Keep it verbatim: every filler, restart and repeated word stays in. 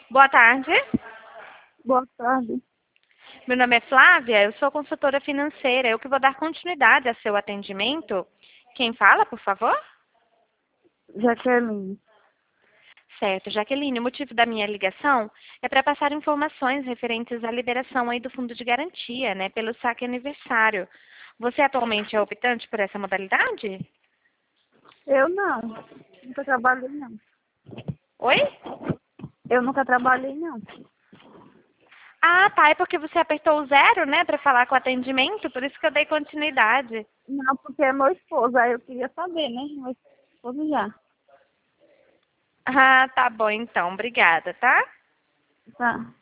Boa tarde. Boa tarde. Meu nome é Flávia, eu sou consultora financeira. Eu que vou dar continuidade a seu atendimento. Quem fala, por favor? Jaqueline. Certo, Jaqueline, o motivo da minha ligação é para passar informações referentes à liberação aí do fundo de garantia, né, pelo saque aniversário. Você atualmente é optante por essa modalidade? Eu não. Nunca trabalhei, não. Oi? Eu nunca trabalhei, não. Ah, tá, é porque você apertou o zero, né, para falar com o atendimento, por isso que eu dei continuidade. Não, porque é meu esposo. Aí eu queria saber, né? Meu esposo já. Ah, tá bom então, obrigada, tá? Tá.